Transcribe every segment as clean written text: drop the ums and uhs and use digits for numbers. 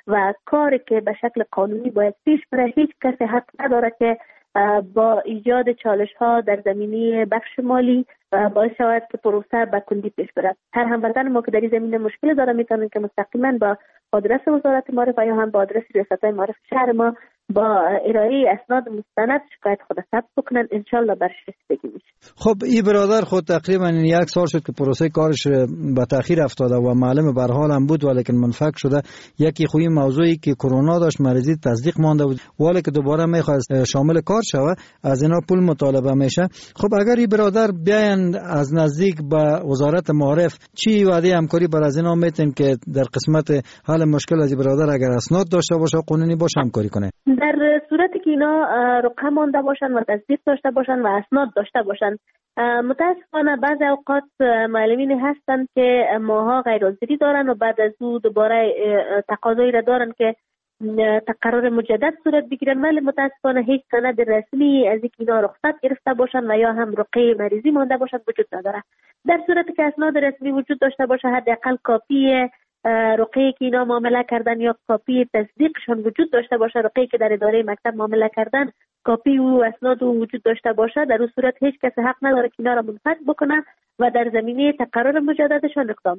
و کاری که به شکل قانونی باید پیش بره. هیچ کسی حق نداره که با ایجاد چالش ها در زمینه بخش مالی باعث شود که پروسه به کندی پیش بره. هر هموطن ما که در این زمینه مشکل داره میتونن که مستقیما با آدرس وزارت معارف و یا هم با آدرس ریاست معارف شهر ما با ارائه اسناد مستند شکایت خود ثبت بکنن، انشالله برش رسیدگی میشه. خب این برادر خود تقریبا 1 سال شد که پروسه کارش به تاخیر افتاده و معلم به هر حال هم بود ولی که منفک شده. یکی خوی موضوعی که کرونا داشت مریضی تصدیق مانده بود ولی که دوباره میخواست شامل کار شوه از اینا پول مطالبه میشه. خب اگر این برادر بیاین از نزدیک به وزارت معارف چی وعده همکاری بر از اینا میتین که در قسمت حل مشکل از برادر اگر اسناد داشته باشه قانونی باشه همکاری کنه؟ در صورتی که اینا رقم مانده باشن و تصدیق داشته باشن و اسناد داشته باشن، متاسفانه بعضی اوقات معلمین هستن که ماها غیر حاضری دارن و بعد از او دوباره تقاضایی را دارن که تقرر مجدد صورت بگیرن، ولی متاسفانه هیچ سند رسمی از اینکه اینا رخصت گرفته باشن و یا هم رقیه مریضی مانده باشن وجود نداره. در صورتی که اسناد رسمی وجود داشته باشه، حداقل کاپی رقیه که اینا معامله کردن یا کاپی تصدیقشون وجود داشته باشه، رقیه که در اداره مکتب معامله کردن کاپی و اسناد وجود داشته باشه، در اون صورت هیچ کس حق نداره که اینا را منفک بکنه و در زمینه تقرر مجددشون اقدام.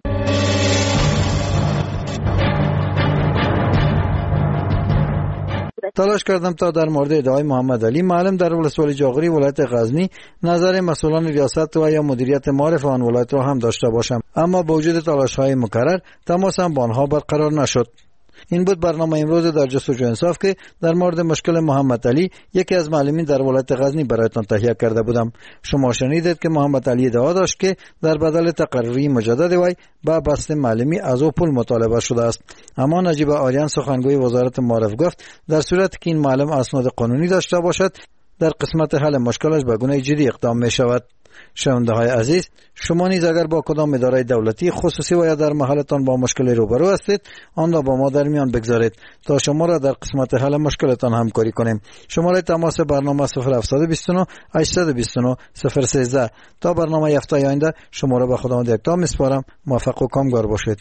تلاش کردم تا در مورد ادعای محمد علی معلم در ولسوالی جاغوری ولایت غزنی نظر مسئولان ریاست و یا مدیریت معارف آن ولایت را هم داشته باشم، اما با وجود تلاش‌های مکرر تماسم با آنها برقرار نشد. این بود برنامه امروز در جستجو انصاف که در مورد مشکل محمد علی یکی از معلمین در ولایت غزنی برایتان تهیه کرده بودم. شما شنیدید که محمد علی ادعا داشت که در بدل تقرری مجدد وی با بست معلمی از او پول مطالبه شده است. اما نجیب آریان سخنگوی وزارت معارف گفت در صورتی که این معلم اسناد قانونی داشته باشد در قسمت حل مشکلش به گونه جدی اقدام می شود. شنونده های عزیز، شما نیز اگر با کدام اداره دولتی خصوصی و یا در محلتان با مشکلی روبرو هستید آن را با ما در میان بگذارید تا شما را در قسمت حل مشکلتان همکاری کنیم. شماره تماس برنامه 0729 829 013. تا برنامه هفته آینده شما را به خداوند یکتا میسپارم. موفق و کامگار باشید.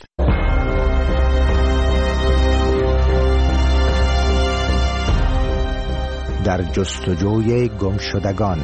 در جستجوی گمشدگان.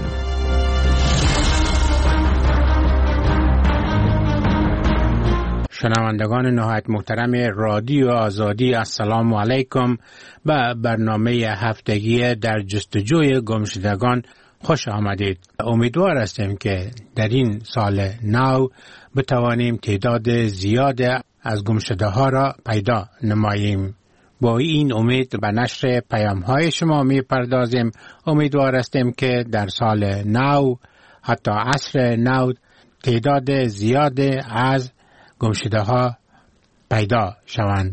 شنوندگان نهایت محترم رادیو آزادی، السلام علیکم. به برنامه هفتگی در جستجوی گمشدگان خوش آمدید. امیدوار هستیم که در این سال نو بتوانیم تعداد زیاد از گمشده ها را پیدا نماییم. با این امید به نشر پیام های شما می پردازیم. امیدوار هستیم که در سال نو، حتی عصر نو، تعداد زیاد از گمشده ها پیدا شوند.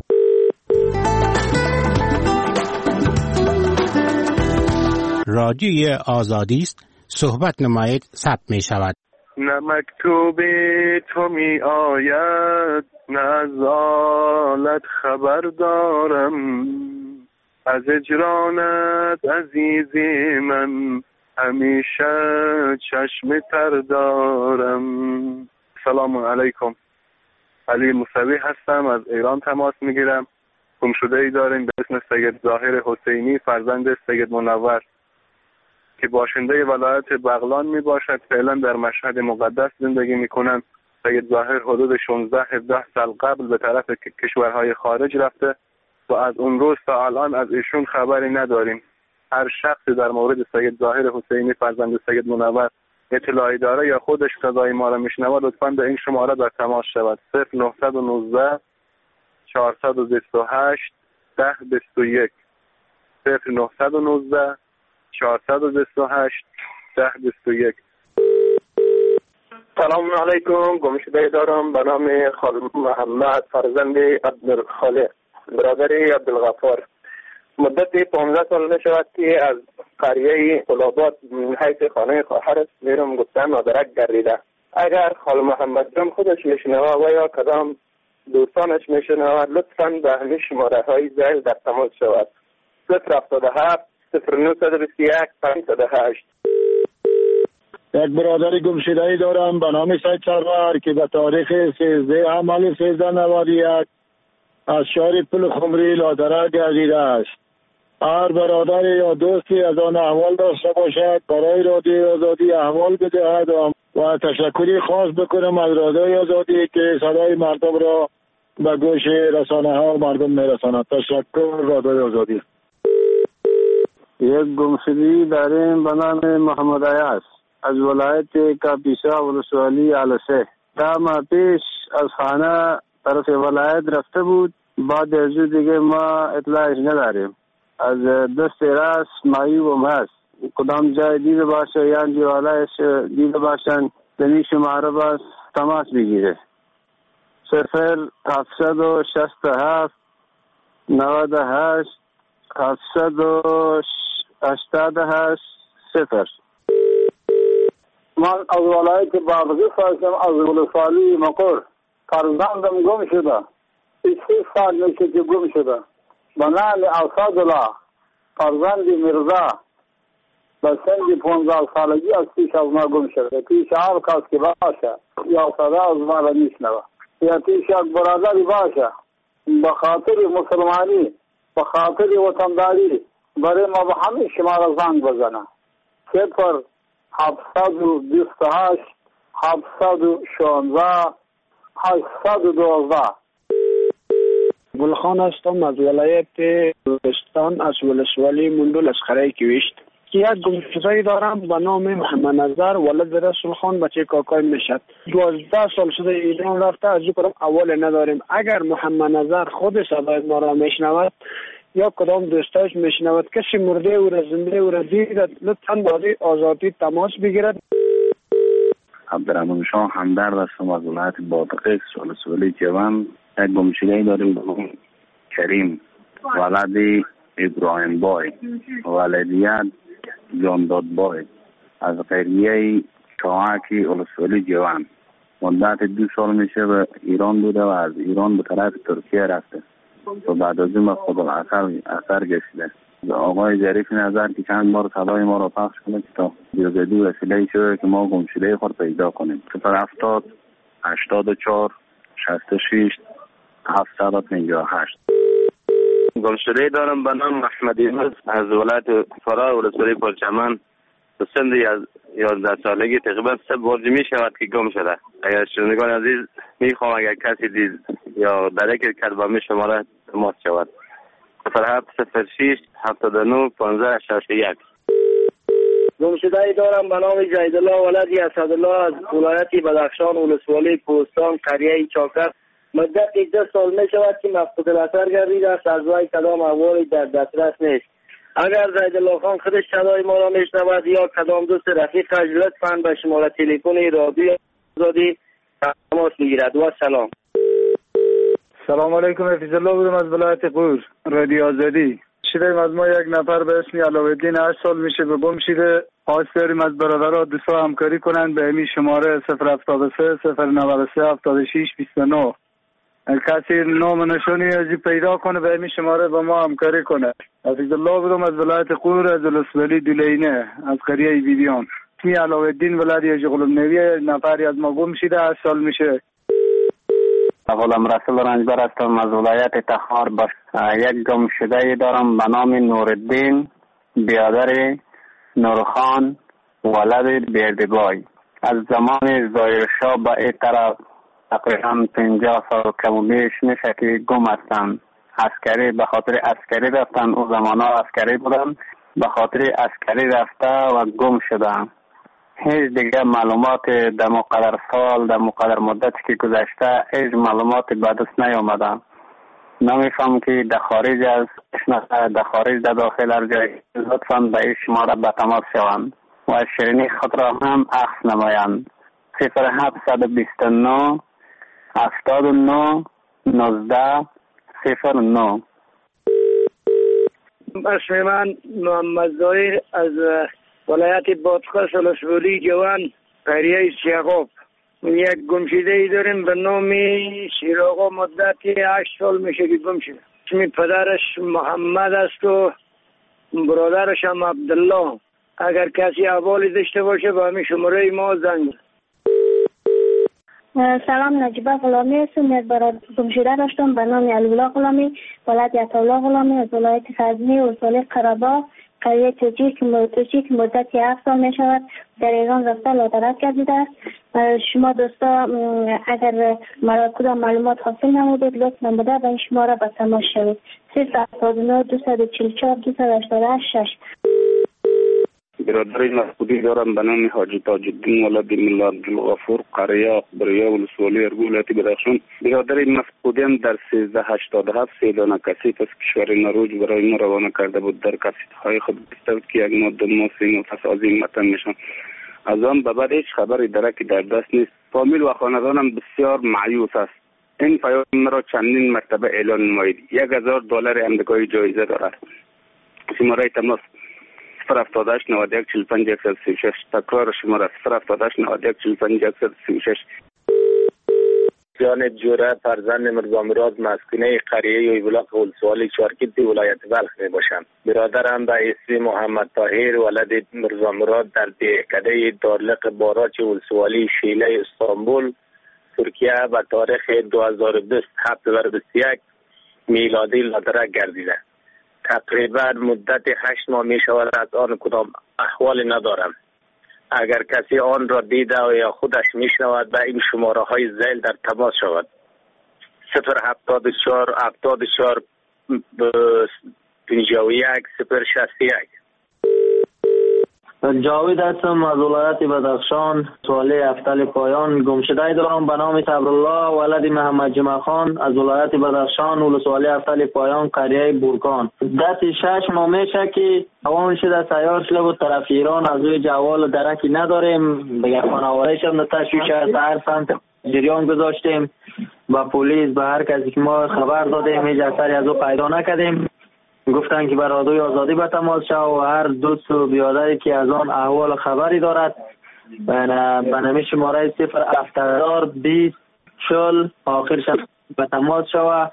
رادیوی آزادی است، صحبت نمایید ثبت می شود. نه مکتوب تو می آید نه از آلت خبر دارم، از اجرانت عزیزی من همیشه چشم تر دارم. سلام علیکم، علی موسوی هستم، از ایران تماس میگیرم. گمشده ای داریم به اسم سید ظاهر حسینی فرزند سید منور که باشنده ولایت بغلان می باشد. فعلا در مشهد مقدس زندگی می کنند. سید ظاهر حدود 16-17 سال قبل به طرف کشورهای خارج رفته و از اون روز تا الان از ایشون خبری نداریم. هر شخصی در مورد سید ظاهر حسینی فرزند سید منور اطلاعی داره یا خودش صدای ما را میشنوه لطفاً به این شماره در تماس شود. 0919 428 1021 0919 428 1021. سلام علیکم، گمشده دارم به نام خال محمد فرزند عبدالخالق برادر عبدالغفار. مدت 15 سال نشود که از قریه قلابات حیث خانه خواهرش میرم گفتن مادرک گردیده. اگر خال محمد جان خودش میشنوه و یا کدام دوستانش میشنوه لطفاً به همین شماره های زیل در تماس شود. 077 0921 508. یک برادر گمشده‌ای دارم به نام سید سرور که به تاریخ 13 مال 1391 از شهر پل خمری لادره گردیده است. هر برادر یا دوستی از آن احوال داشته باشد برای رادیوی آزادی احوال بدهد و تشکری خاص بکنم از رادیوی آزادی که صدای مردم را به گوش رسانه ها مردم میرساند. تشکر رادیوی آزادی. یک گمشدگی داریم به نام محمد عیاض از ولایت کاپیسا ولسوالی علسه. ده ماه پیش از خانه طرف ولایت رفته بود. بعد از دیگه ما اطلاعش نداریم. از دست راست معیوب هست. کدام جای دیده باشه یا دیوالایش دیده باشن دنی شماره باز تماس بگیره. 0767 98 788 0. من از ولایت بابغی هستم، از ولسوالی مقر. فرزندم گم شده. 6 سال میشه که گم شده. به نام اسدالله فرزند مرزا به سن 15 سالگی از پیش از ما گم شده. پیش هر کس که باشه یا صدا از ما را میشنوه یا پیش یک برادری باشه به خاطر مسلمانی به خاطر وطنداری برای ما به همه شماره زنگ بزنه. 0728 716 812. گلخان هستم از ولایت بلوچستان از ولسوالی مندول اسخره کویشت. یک گمشدگی دارم به نام محمد نظر ولد رسول خان بچه کاکای میشد. 12 سال شده ایران رفته. از او اول نداریم. اگر محمد نظر خود صدای ما را میشنود یا کدام دوستایش میشنود کسی مرده او را زنده او را دیدد لطفاً بازی آزادی تماس بگیرد. عبدالرحمن شاه همدرد هستم از ولایت بادغیس ولسوالی جوان. یک گمشدگی داریم به نام کریم ولد ابراهیم بای ولدیت جانداد بای از قریه چاهاکی ولسوالی جوان. مدت 2 سال میشه به ایران بوده و از ایران به طرف ترکیه رفته و بعد از این خود اثر گشته. آقای ظریف نظر که چند بار صدای ما را پخش کنه تا بیازدی وسیله شده که ما گمشده خود پیدا کنیم. 070 84 66 758. گمشده دارم به نام محمد یونس از ولایت فرا ولسوالی پرچمن. به سن 11 سالگی تقریبا 3 بار می شود که گم شده. اگر شنوندگان عزیز میخوام اگر کسی دید یا درک کرد با می شماره تماس شود. 0706 79 15 61. گمشده‌ای دارم به نام جیدالله ولدی اسدالله از ولایت بدخشان ولسوالی پوستان قریه چاکر. مدت 2 سال می شود که مفقود الاثر گردیده است. از وی کدام احوالی در دسترس نیست. اگر جیدالله خان خودش صدای ما را میشنود یا کدام دوست رفیقش لطفاً به شماره تلفن رادیو آزادی تماس بگیرد. و سلام. سلام علیکم. حفیظ الله بودم از ولایت قور رادیو آزادی. شدیم از ما یک نفر به اسم علاوالدین 8 سال میشه به گم شده. خواست داریم از برادرها دوستا همکاری کنند به همین شماره 073 093 76 29. کسی نام نشانی ازی پیدا کنه به همین شماره با ما همکاری کنه. حفیظ الله بودم از ولایت قور از ولسوالی دولینه از قریه بیبیان. می علاوالدین ولادی جغلم نویه نفری از ما گم شده 8 سال میشه. غلام رسول رنجبر هستم از ولایت تخار. یک گمشده دارم به نام نوردین بیادر نورخان ولد بیردبای. از زمان ظاهرشاه به این طرف تقریبا 50 سال کم و بیش میشه که گم هستن. عسکری به خاطر عسکری رفتن. او زمان ها عسکری بودن به خاطر عسکری رفته و گم شدن. هیچ دیگه معلومات در مقدر سال در مقدر مدتی که گذشته هیچ معلومات به دست نیامدن. نمیفهم که در خارج از در خارج در داخل هر جای لطفاً به این شماره به تماس شوند و شیرینی خود را هم عکس نمایند. 0729 79 19 09. اسم من محمد ظاهر از ولایت بادغیس ولسوالی جوان قریه سیغاب. یک گمشده‌ای داریم به نام شیراغا. مدت 8 سال میشه که گم شده. اسم پدرش محمد است و برادرش هم عبدالله. اگر کسی احوالی داشته باشه با همین شماره ما زنگ. سلام، نجیبه غلامی هستم. یک برادر گمشده داشتم به نام علی‌الله غلامی، ولد عطاالله غلامی از ولایت غزنی ولسوالی قره‌باغ، قریه توجیه که مدت 7 سال می شود در ایران رفته لادرک گردیده است. شما دوستا اگر مرا کدام معلومات حاصل نمودید لطف نموده به این شماره به تماس شوید. 079 244 288 6. برادر مسعودی دارم به نام حاجی تاج الدین ولد ملا عبدالغفور، قریه بریا ولسوالی ارگو ولایت بدخشان. برادر مسعودی در 1387 سیلانه کثیف از کشور نروژ برای ما روانه کرده بود. در کثیف‌های خود گفته که یک ماه 2 ماه 3 ماه پس از این وطن میشم. از آن به بعد هیچ خبری درکی در دست نیست. فامیل و خاندانم بسیار مایوس است. این پیام مرا چندین مرتبه اعلان نمایید. $1000 آمریکایی جایزه دارد. شماره تماس 078 91 45 136. تکرار شماره 078 91 45 136. جان جوره فرزند مرزا مراد مسکونه قریه یویبلاق ولسوالی چارکیتی ولایت بلخ می باشم. برادرم به اسم محمد طاهر ولد مرزا مراد در دهکده دارلق باراچ ولسوالی شیله استانبول ترکیه به تاریخ 2021 میلادی لادرک گردیده. تقریبا مدت 8 ماه می شود از آن کدام احوال ندارم. اگر کسی آن را دیده و یا خودش می شود به این شماره های زیل در تماس شود. 074 74 51 061. جاوید هستم از ولایت بدخشان، سوالی افتل پایان. گمشده دارم به نام صبرالله ولد محمد جمع خان از ولایت بدخشان ولسوالی افتل پایان قریه بورکان. دست 6 ماه میشه که اوان شده سیار شده بود طرف ایران. از روی جوال درکی نداریم. بگه خانواده شد تشویش از هر سمت جریان گذاشتیم با پلیس به هر کسی که ما خبر دادیم هیچ اثری از او پیدا نکردیم. گفتن که بر رادیوی آزادی به تماس شو و هر دوست و بیادری که از آن احوال خبری دارد به نمی شماره 070 20 40 آخرش به تماس شو.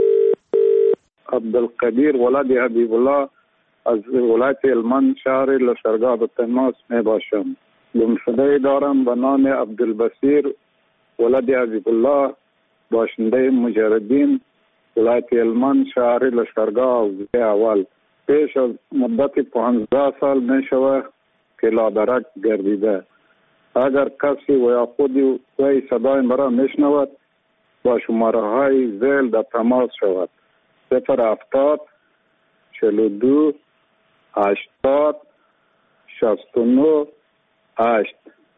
عبدالقدیر ولد حبیب الله از ولایت هلمند شهر لشکرگاه به تماس می باشم. گمشده دارم به نام عبدالبصیر ولد حبیب الله باشنده مجردین ولایت هلمند شهر لشکرگاه اول. پیش از مدت 15 سال می شود که لادرک گردیده. اگر کسی و یا خودی وی صدای مرا می شنود با شماره های زیل در تماس شود. 070 42 80 69 8.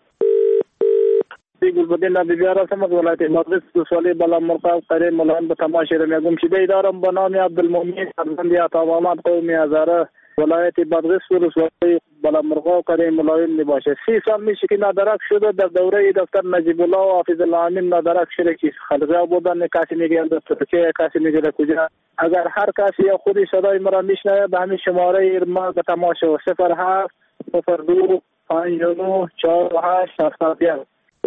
گلبدین نبیار هستم از ولایت مقدس ولسوالی بالا مرغاب قریه ملان به تماس شدم. گمشده دارم به نام عبدالمؤمن فرزند عطاالله قوم هزاره ولایت مقدس ولسوالی بالا مرغاب قریه ملایون می باشه. 30 سال میشه که نادرک شده. در دوره دکتر نجیب الله و حافظ الله امین نادرک شده که خلقه بودن. کسی میگه در ترکیه، کسی میگه در کجا. اگر هر کسی یا خودی صدای مرا میشنوه به همین شماره ما به تماس شو. 07 02 59 48 71.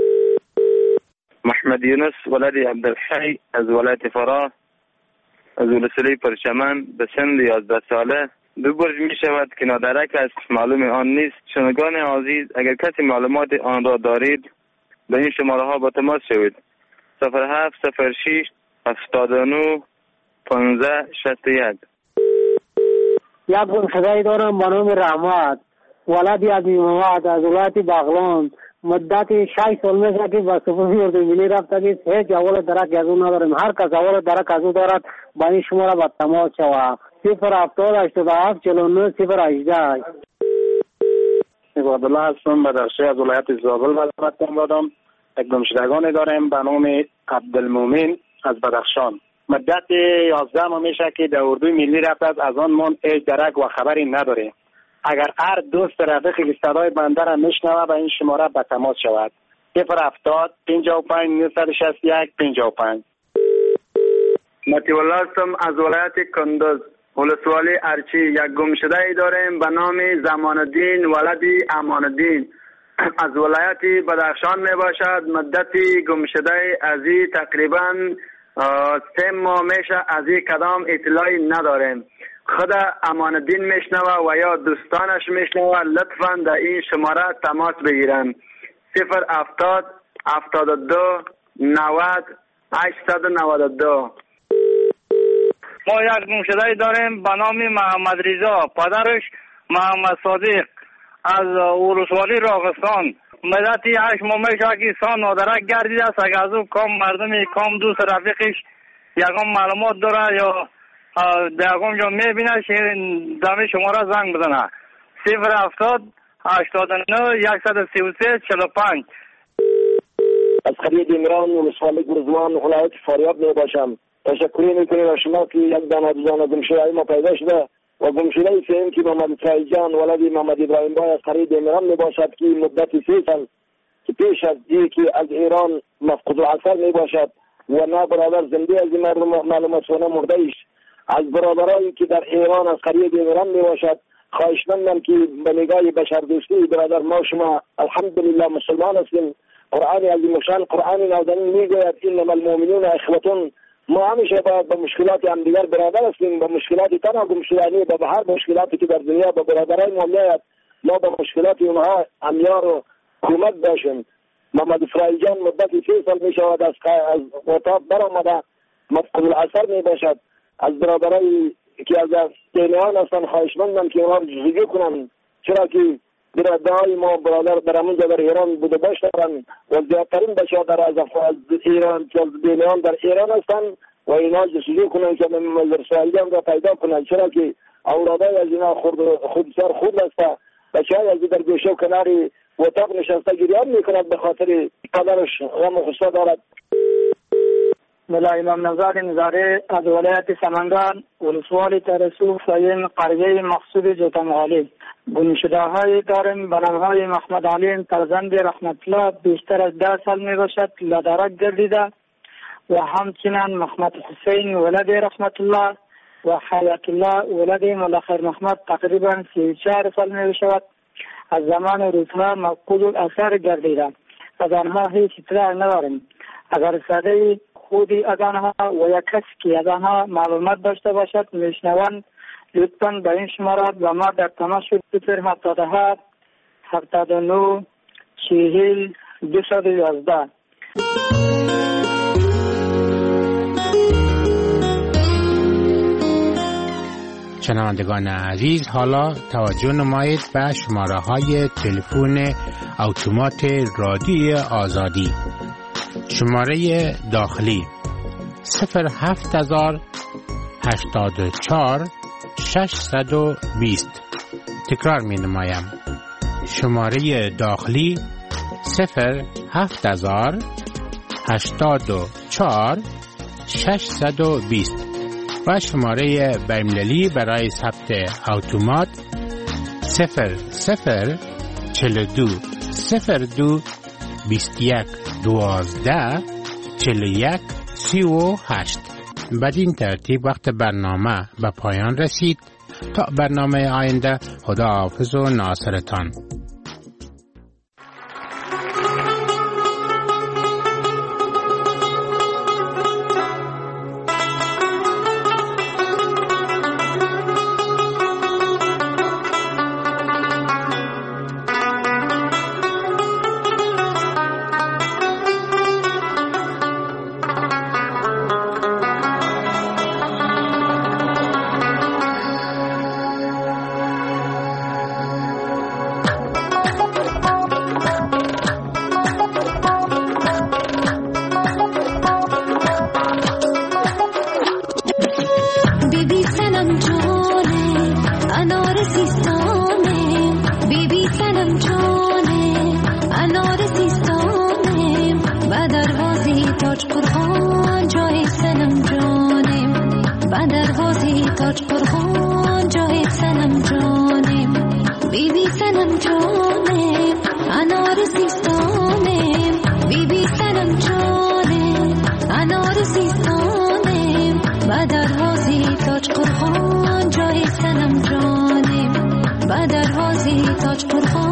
محمد یونس ولد عبدالحی از ولایت فراه از ولسوالی پرچمن به سن 11 ساله. 2 برج می شود که نادرک است، معلوم آن نیست. شنوندگان عزیز اگر کسی معلومات آن را دارید به این شماره ها با تماس شوید. 07 06 79 15 61. یک گمشده دارم به نام رحمت ولد عبی محمد از ولایت بغلان. مدت 6 سال میشه که با سپاهی اردو ملی رفته که هیچ اول درک از او نداریم. هر کس اول درک از او دارد با این شماره با تماس شود. 070 87 49 018. عبدالله هستم بدخشی از ولایت زابل وزارت دارم. یک گمشدگان داریم به نام عبدالمؤمن از بدخشان. مدت 11 ماه میشه که در اردو ملی رفته از آن من هیچ درک و خبری نداریم. اگر هر دوست رفیقی که صدای بنده را میشنوه به این شماره به تماس شود. 070 55 961 55. مطیع الله هستم از ولایت کندز ولسوالی ارچی. یک گمشده ای داریم به نام زمان الدین ولدی امان الدین از ولایت بدخشان می باشد. مدتی گمشده ازی تقریبا 3 ماه میشه. از این کدام اطلاعی نداریم. خود امان الدین میشنوه و یا دوستانش میشنوه لطفا در این شماره تماس بگیرن. 070 72 90 892. ما یک گمشده داریم به نام محمد رضا، پدرش محمد صادق از ولسوالی راغستان. مدتی 8 ماه میشه که سان نادرک گردیده است. اگر از او کام مردمی کام دوست رفیقش یکم معلومات داره یا یکم جا میبینه دمی شما را زنگ بزنه 070 89 133 45. از خرید ایمران ولسوالی گرزوان ولایت فاریاب می باشم. تشکری میکنیم از شما که یک دانه دو دانه گمشده ما پیدا شده و گمشده سیم که محمد اسرائیل جان ولدی محمد ابراهیم بای از خرید ایمران می باشد که مدت 3 سال که پیش از که از ایران مفقود الاثر می باشد و نه برادر زنده از این معلومات سونه مرده ایش. از برادرایی که در ایران از خرید ایمران می باشد خواهش مندم که به نگاه بشردوستی برادر ما شما الحمدلله مسلمان هستیم. قرآن عظیم شان قرآن نازنین میگوید انما المؤمنون اخوة. ما همیشه باید به مشکلات هم دیگر برادر هستیم. به مشکلات تنها گمشدگی به هر مشکلاتی که در دنیا به برادرای ما میاد ما به مشکلات اونها همیار و کمک باشیم. محمد اسرائیل جان مدت 3 سال می شود از اتاق برآمده مفقود الاثر می باشد. از برادرای که از دینیان هستن خواهش مندم که اونها جزگی کنن، چرا که برادرای ما برادر در همونجا در ایران بوده باشن و زیادترین بچه‌ها در از ایران که دینیان در ایران هستن و اینا جزگی کنن که محمد اسرائیل را پیدا کنن، چرا که اولادای از اینا خودسر خود هسته. بچه‌های از در گوشه و کناری اتاق نشسته گریان میکند به خاطر پدرش غم و غصه دارد. ملا امام نزار نزاره از ولایت سمنگان ولسوالی ترسو ساین قریه مقصود جوتمغالی. گمشده های داریم به نامهای محمد علیم فرزند رحمت الله بیشتر از 10 سال می باشد لادرک گردیده و همچنین محمد حسین ولد رحمت الله و حیات الله ولد ملا خیر محمد تقریبا 34 سال می باشد. از زمان روزها مفقود الاثر گردیده. از آنها هیچ اطلاع نداریم. اگر ساده خودی از آنها و یک کسی که از آنها معلومات داشته باشد میشنوند لطفاً به این شماره و ما در تماس 077 79 40 211. شنوندگان عزیز، حالا توجه نمایید به شماره های تلفن اتومات رادیوی آزادی. شماره داخلی 07000 84 620. تکرار می نمایم. شماره داخلی 07000 84 620 و شماره بین‌المللی برای ثبت اتومات 00 42 02 21 12 41 38. بدین ترتیب وقت برنامه به پایان رسید. تا برنامه آینده، خدا حافظ و ناصرتان. تاج قرخان